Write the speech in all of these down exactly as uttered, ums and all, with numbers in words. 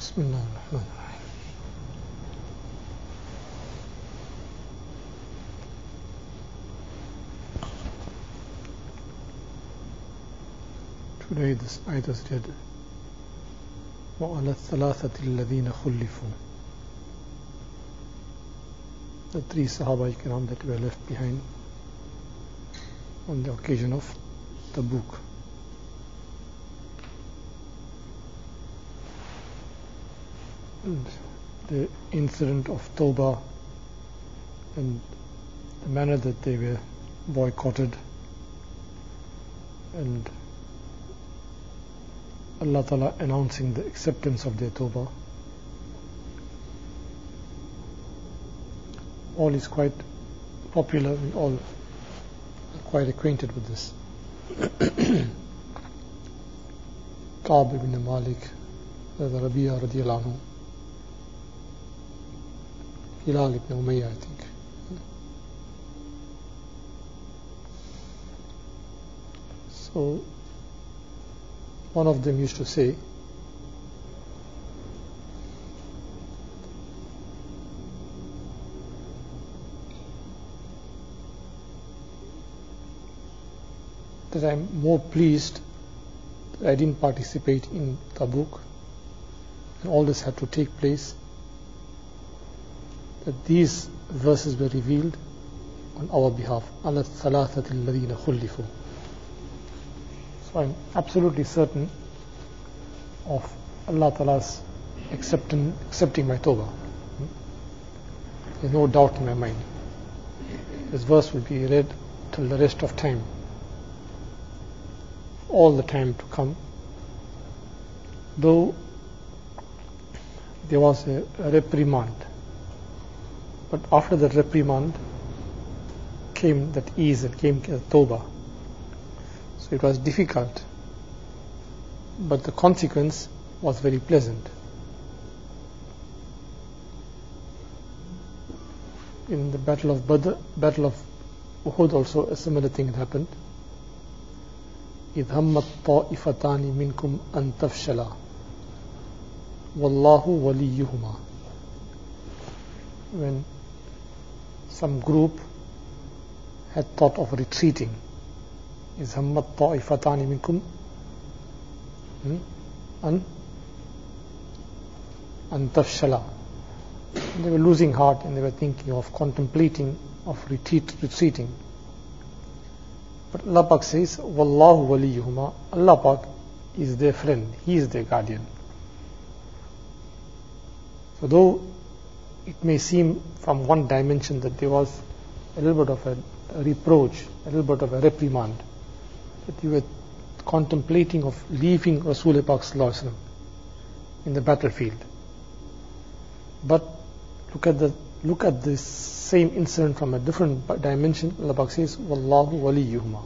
Bismillah ar-Rahman ar-Rahim. Today this ayat is read وَعَلَى الثَّلَاثَةِ الَّذِينَ خُلِّفُوا. The three Sahaba Ikram that were left behind on the occasion of Tabuk. And the incident of Tawbah and the manner that they were boycotted, and Allah Ta'ala announcing the acceptance of their Tawbah. All is quite popular, we all are quite acquainted with this. Ka'b ibn Malik, Rabi'a radiyallahu anhu, Hilal ibn Umayyah, I think. So one of them used to say, that I'm more pleased that I didn't participate in Tabuk, and all this had to take place, that these verses were revealed on our behalf. عَلَى الثَّلَاثَةِ الَّذِينَ خُلِّفُوا. So I'm absolutely certain of Allah Ta'ala's accepting, accepting my Tawbah. There's no doubt in my mind. This verse will be read till the rest of time, all the time to come. Though there was a, a reprimand, but after the reprimand came that ease and came the Tawbah. So it was difficult, but the consequence was very pleasant. In the Battle of Badr, Battle of Uhud also a similar thing had happened. إِذْ هَمَّتْ طَائِفَتَانِ مِنْكُمْ أَن تَفْشَلَا وَاللَّهُ وَلِيُّهُمَا. When some group had thought of retreating, إِذْ هَمَّتْ طَائِفَتَانِ مِنْكُمْ أَن أَن تَفْشَلَا. They were losing heart and they were thinking of contemplating of retreat, retreating. But Allah Pak says, Wallahu waliyuhuma. Allah Pak is their friend, He is their guardian. So though it may seem from one dimension that there was a little bit of a, a reproach, a little bit of a reprimand, that you were contemplating of leaving Rasul Pak Sallallahu Alaihi Wasallam in the battlefield. But look at the look at this same incident from a different dimension. Allah Pak says, Wallahu waliyuhuma.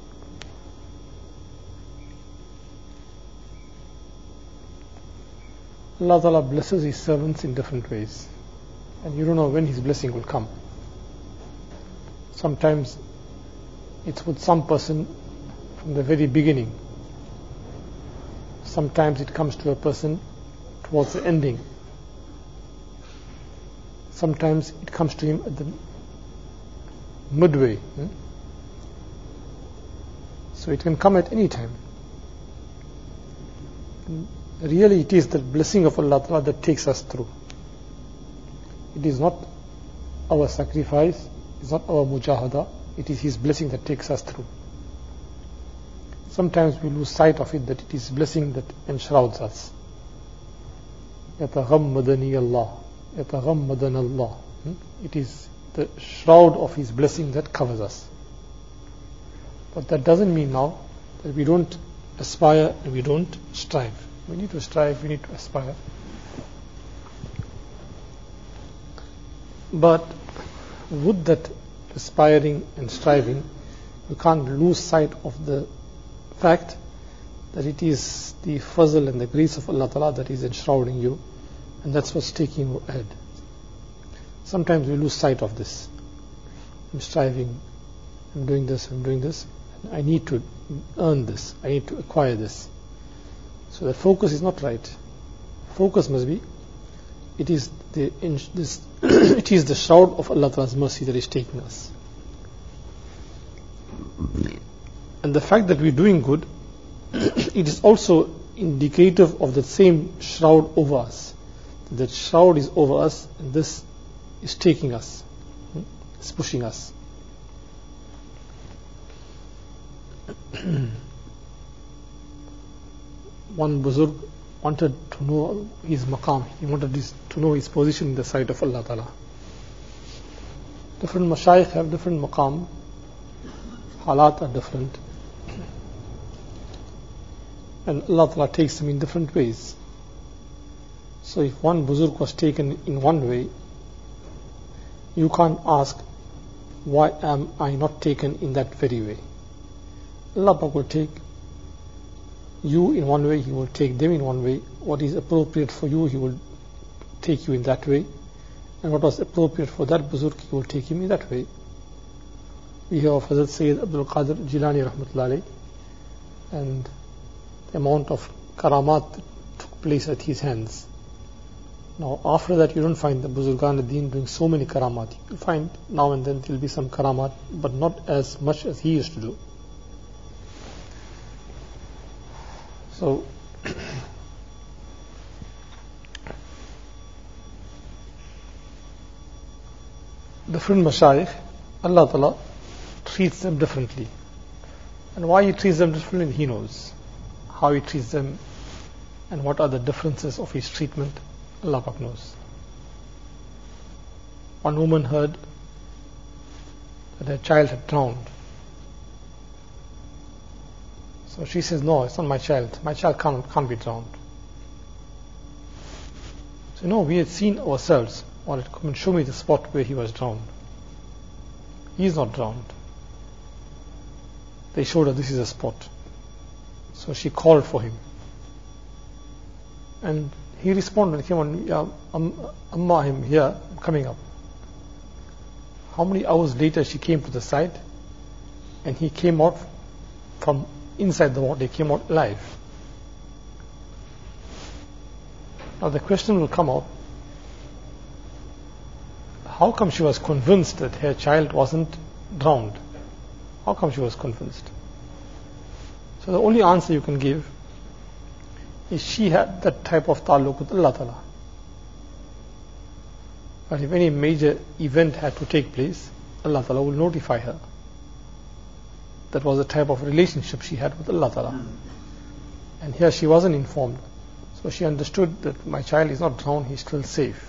Allah Ta'ala blesses His servants in different ways, and you don't know when His blessing will come. Sometimes it's with some person from the very beginning. Sometimes it comes to a person towards the ending. Sometimes it comes to him at the midway. Hmm? So it can come at any time. And really it is the blessing of Allah Ta'ala that takes us through. It is not our sacrifice, it is not our mujahada, it is His blessing that takes us through. Sometimes we lose sight of it, that it is blessing that enshrouds us. يَتَغَمَّدَنِي اللَّهُ يَتَغَمَّدَنَ اللَّهُ. It is the shroud of His blessing that covers us. But that doesn't mean now that we don't aspire and we don't strive. We need to strive, we need to aspire. But with that aspiring and striving, you can't lose sight of the fact that it is the fazl and the grace of Allah Ta'ala that is enshrouding you, and that's what's taking you ahead. Sometimes we lose sight of this. I'm striving, I'm doing this, I'm doing this, and I need to earn this, I need to acquire this. So the focus is not right. focus must be, it is the in, this it is the shroud of Allah Ta'ala's mercy that is taking us. And the fact that we're doing good, it is also indicative of the same shroud over us. That shroud is over us, and this is taking us, it's pushing us. One Buzurg wanted to know his maqam, he wanted this, to know his position in the sight of Allah Ta'ala. Different mashayikh have different maqam, halat are different, and Allah Ta'ala takes them in different ways. So if one Buzurg was taken in one way, you can't ask, why am I not taken in that very way? Allah Ta'ala will take you in one way, He will take them in one way. What is appropriate for you, He will take you in that way. And what was appropriate for that Buzurg, He will take him in that way. We hear of Hazrat Sayyid Abdul Qadir Jilani Rahmatullahi, and the amount of karamat that took place at his hands. Now after that you don't find the Buzurgan ad-Din doing so many karamat. You find now and then there will be some karamat, but not as much as he used to do. So different mashayikh, Allah Ta'ala treats them differently. And why He treats them differently, He knows. How He treats them and what are the differences of His treatment, Allah Pak knows. One woman heard that her child had drowned. So she says, no, it's not my child. My child can't, can't be drowned. So no, we had seen ourselves. Or come and show me the spot where he was drowned. He is not drowned. They showed her this is a spot. So she called for him. And he responded, came on, yeah, Amma, I'm here, I'm coming up. How many hours later she came to the site, and he came out from inside the water, he came out alive. Now the question will come out, how come she was convinced that her child wasn't drowned? How come she was convinced? So the only answer you can give is she had that type of ta'alluq with Allah Ta'ala. But if any major event had to take place, Allah Ta'ala will notify her. That was the type of relationship she had with Allah Ta'ala. And here she wasn't informed. So she understood that my child is not drowned, he's still safe.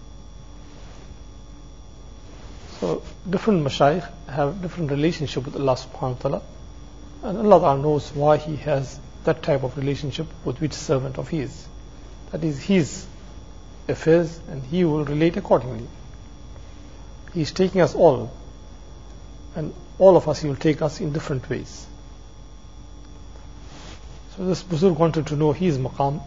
So different mashayikh have different relationship with Allah subhanahu wa ta'ala, and Allah ta'ala knows why He has that type of relationship with which servant of His. That is His affairs, and He will relate accordingly. He is taking us all, and all of us He will take us in different ways. So this Buzurg wanted to know his maqam.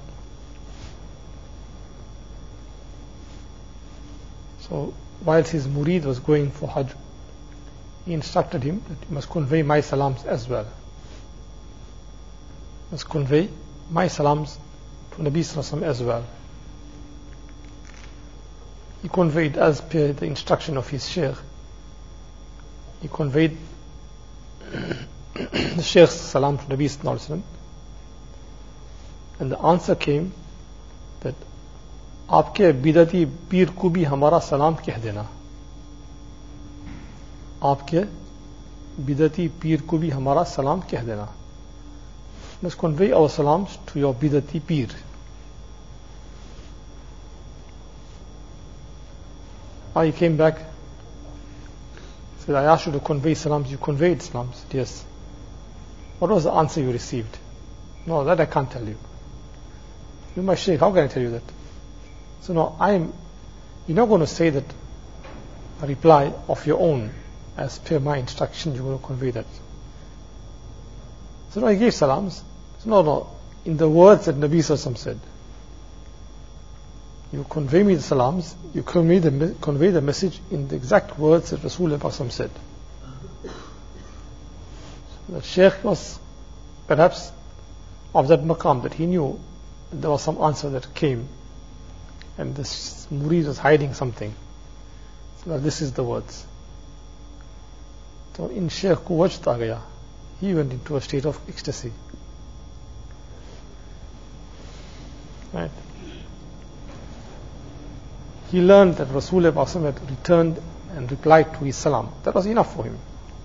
So whilst his murid was going for Hajj, he instructed him that you must convey my salams as well. You must convey my salams to Nabi Sallallahu Alaihi Wasallam as well. He conveyed as per the instruction of his Shaykh. He conveyed the Shaykh's salam to Nabi Sallallahu Alaihi Wasallam. And the answer came that आपके बिदती पीर को भी हमारा सलाम कह देना. आपके बिदती पीर को भी हमारा सलाम कह देना. Must convey our salams to your bidati peer. I came back, said, I asked you to convey salams, you conveyed salams. Said, yes. What was the answer you received? No, that I can't tell you. You my Shaykh, how can I tell you that? So no, I'm, you're not going to say that a reply of your own as per my instruction, you're going to convey that. So no, I gave salams. So no, no, in the words that Nabi Sallallahu Alaihi Wasallam said. You convey me the salams, you convey the, convey the message in the exact words that Rasulullah Sallallahu Alaihi Wasallam said. So the Shaykh was perhaps of that maqam that he knew there was some answer that came and this murid was hiding something. So this is the words. So in Shaykh ko wajd aa gaya, he went into a state of ecstasy. Right? He learned that Rasulullah had returned and replied to his salam. That was enough for him.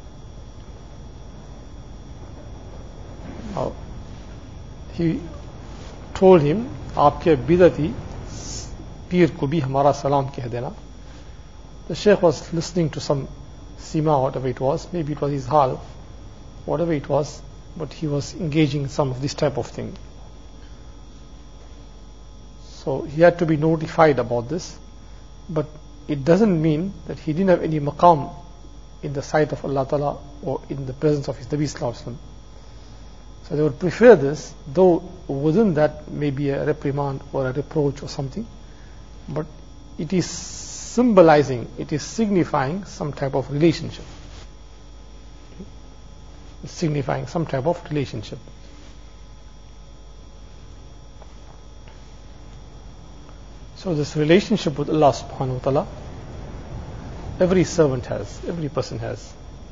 Now, he told him, आपके बिदती पीर को भी हमारा सलाम कह देना. The Shaykh was listening to some sima, whatever it was, maybe it was his hal, whatever it was, but he was engaging in some of this type of thing. So he had to be notified about this, but it doesn't mean that he didn't have any maqam in the sight of Allah Ta'ala or in the presence of his Nabi Sallallahu Alaihi Wasallam. So they would prefer this, though within that may be a reprimand or a reproach or something, but it is symbolizing, it is signifying some type of relationship. It's signifying some type of relationship. So this relationship with Allah subhanahu wa ta'ala, every servant has, every person has.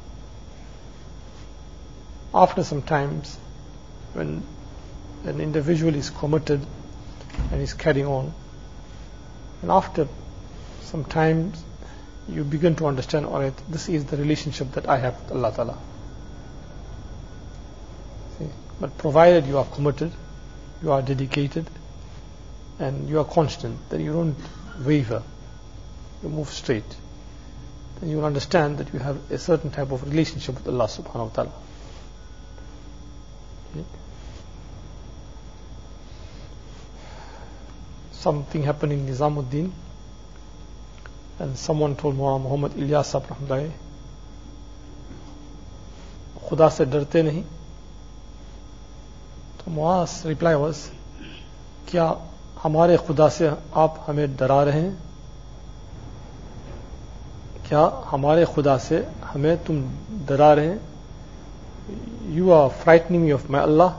After some times, when an individual is committed and is carrying on, and after some times you begin to understand, alright, this is the relationship that I have with Allah Ta'ala. See? But provided you are committed, you are dedicated, and you are constant, then you don't waver, you move straight, then you will understand that you have a certain type of relationship with Allah subhanahu wa ta'ala. Okay. Something happened in Nizamuddin, and someone told Maulana Muhammad Ilyas Sahab Rahmatullahi, Khuda se darte nahi? So Muaz reply was, क्या हमारे खुदा से आप हमें डरा रहे हैं? क्या हमारे खुदा से हमें तुम डरा रहे हैं? You are frightening me of my Allah.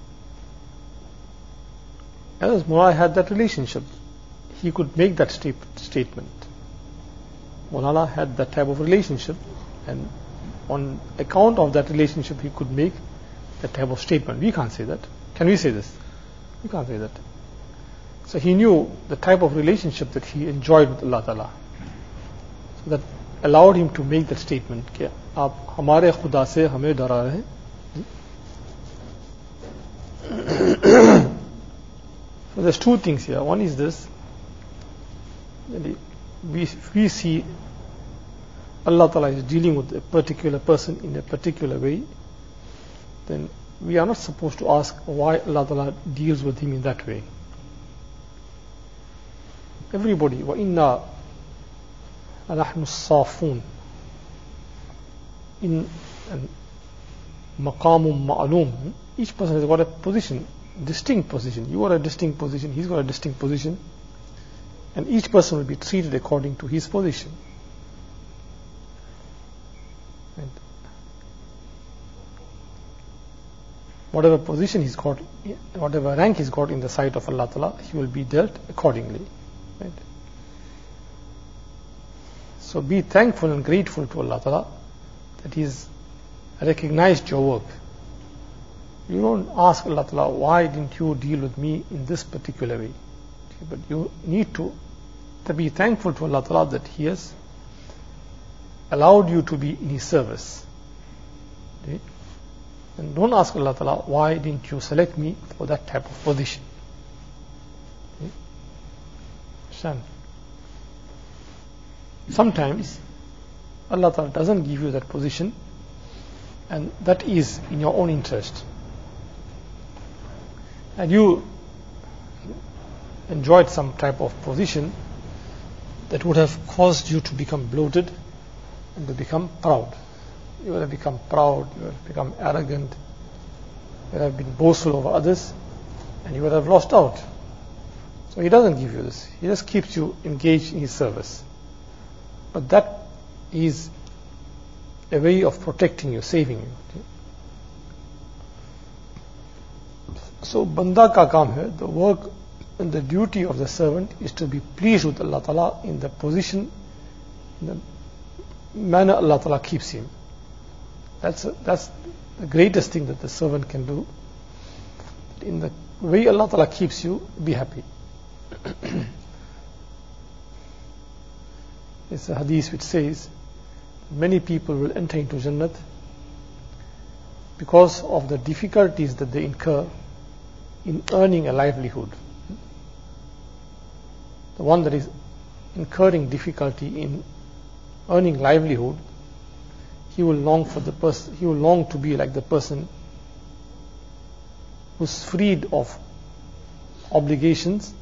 As Mullah had that relationship, he could make that statement. Mullah had that type of relationship, and on account of that relationship he could make that type of statement. We can't say that. Can we say this? We can't say that. So he knew the type of relationship that he enjoyed with Allah Ta'ala. So that allowed him to make that statement, कि आप हमारे खुदा से हमें डरा रहे हैं. So there's two things here. One is this: we we see Allah Ta'ala is dealing with a particular person in a particular way, then we are not supposed to ask why Allah Ta'ala deals with him in that way. Everybody, وَإِنَّا لَنَحْنُ الصَّافُونَ, in مَقَامٌ مَعْلُومٌ, each person has got a position, distinct position. You got a distinct position, he's got a distinct position, and each person will be treated according to his position. And whatever position he's got, whatever rank he's got in the sight of Allah Ta'ala, he will be dealt accordingly. Right? So be thankful and grateful to Allah Ta'ala that He's recognized your work. You don't ask Allah Ta'ala, why didn't you deal with me in this particular way? Okay, but you need to, to be thankful to Allah Ta'ala that He has allowed you to be in His service. Okay? And don't ask Allah Ta'ala, why didn't you select me for that type of position? Okay? Understand? Sometimes Allah Ta'ala doesn't give you that position, and that is in your own interest. And you enjoyed some type of position that would have caused you to become bloated and to become proud. You would have become proud, you would have become arrogant, you would have been boastful over others, and you would have lost out. So He doesn't give you this. He just keeps you engaged in His service. But that is a way of protecting you, saving you. So banda ka kaam hai, the work then the duty of the servant is to be pleased with Allah Ta'ala in the position, in the manner Allah Ta'ala keeps him. That's, a, that's the greatest thing that the servant can do. In the way Allah Ta'ala keeps you, be happy. It's a hadith which says, many people will enter into Jannat because of the difficulties that they incur in earning a livelihood. The one that is incurring difficulty in earning livelihood, he will long for the person, he will long to be like the person who's freed of obligations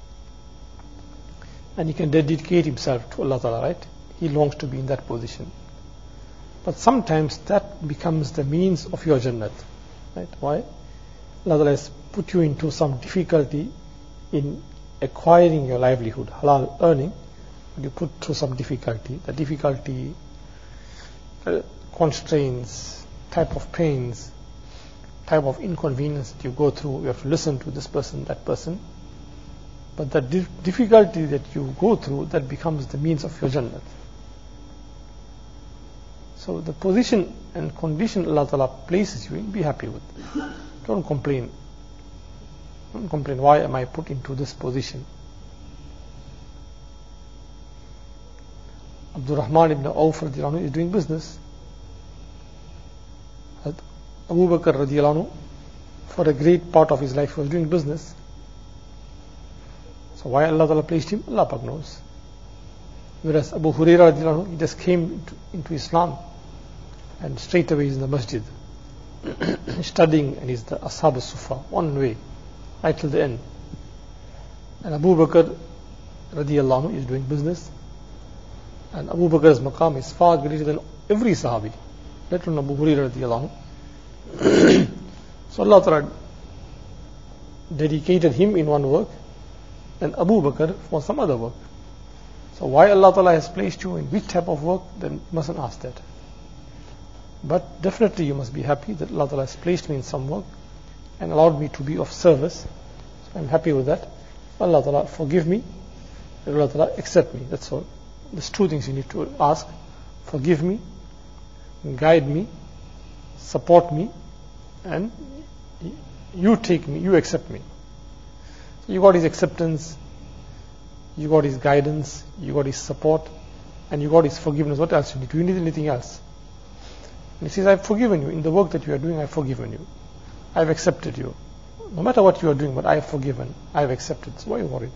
and he can dedicate himself to Allah Ta'ala, right? He longs to be in that position. But sometimes that becomes the means of your Jannat, right? Why? Allah Ta'ala has put you into some difficulty in acquiring your livelihood, halal earning, but you put through some difficulty. The difficulty uh, constraints, type of pains, type of inconvenience that you go through. You have to listen to this person, that person. But the di difficulty that you go through, that becomes the means of your Jannat. So the position and condition Allah Ta'ala places you in, be happy with. Don't complain. Don't complain, why am I put into this position? Abdul Rahman ibn Auf radiallahu anhu is doing business. Abu Bakr radiallahu anhu, for a great part of his life, was doing business. So why Allah Ta'ala placed him? Allah Pak knows. Whereas Abu Hurairah radiallahu anhu, he just came into, into Islam and straight away he's in the masjid studying, and he's the Ashab al-Sufa, one way, right till the end. And Abu Bakr radiallahu anhu is doing business, and Abu Bakr's maqam is far greater than every Sahabi, let alone Abu Hurairah radiallahu anhu. So Allah Ta'ala dedicated him in one work and Abu Bakr for some other work. So why Allah Ta'ala has placed you in which type of work, then you mustn't ask that. But definitely you must be happy that Allah Ta'ala has placed me in some work and allowed me to be of service. So I'm happy with that. Allah Ta'ala forgive me, and Allah Ta'ala accept me. That's all. There's two things you need to ask. Forgive me, guide me, support me, and you take me, you accept me. So you got His acceptance, you got His guidance, you got His support, and you got His forgiveness. What else you need? Do you need anything else? And He says, I've forgiven you. In the work that you are doing, I've forgiven you. I've accepted you. No matter what you are doing, but I have forgiven, I have accepted. So why are you worried?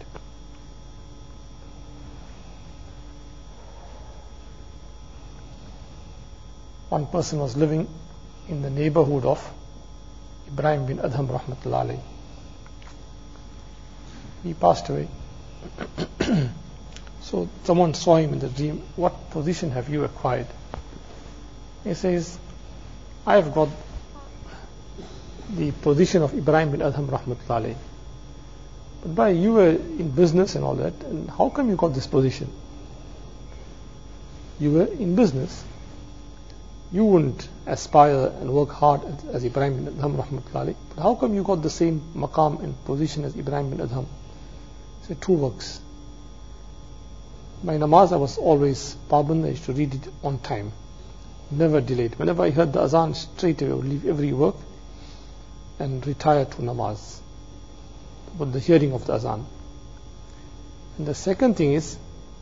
One person was living in the neighborhood of Ibrahim bin Adham rahmatullah alayhi. He passed away. So someone saw him in the dream. What position have you acquired? He says, I have got the position of Ibrahim bin Adham rahmatullah alayhi. But by you were in business and all that, and how come you got this position? You were in business. You wouldn't aspire and work hard as, as Ibrahim bin Adham rahmatullah alayhi. But how come you got the same maqam and position as Ibrahim bin Adham? He said, two works. My namaz, I was always paband. I used to read it on time, never delayed. Whenever I heard the azan, straight away I would leave every work and retire to namaz with the hearing of the azan. And the second thing is,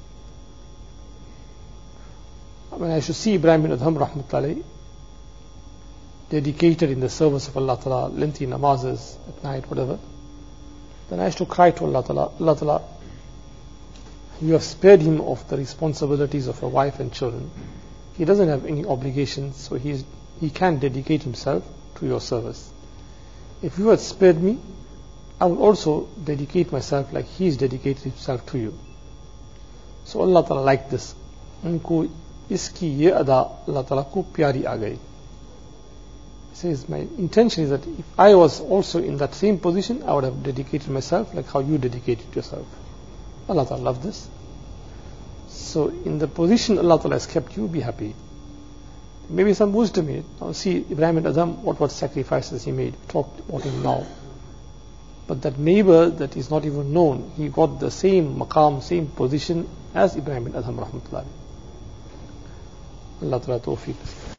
when I should see Ibrahim bin Adham rahmatullah alayhi dedicated in the service of Allah Ta'ala, lengthy namazes at night, whatever, then I used to cry to Allah Ta'ala, Allah Ta'ala, you have spared him of the responsibilities of a wife and children. He doesn't have any obligations, so he, is, he can dedicate himself to your service. If you had spared me, I would also dedicate myself like he is dedicated himself to you. So Allah Ta'ala liked this. Unko iski ye ada Allah Ta'ala ko pyari aa gayi. He says, my intention is that if I was also in that same position, I would have dedicated myself like how you dedicated yourself. Allah Ta'ala loved this. So in the position Allah Ta'ala has kept you, be happy. Maybe some wisdom in it. Now see Ibrahim bin Adham, what what sacrifices he made. We talked about him now. But that neighbor that is not even known, he got the same maqam, same position as Ibrahim bin Adham rahmatullah. Allah Ta'ala tawfiq.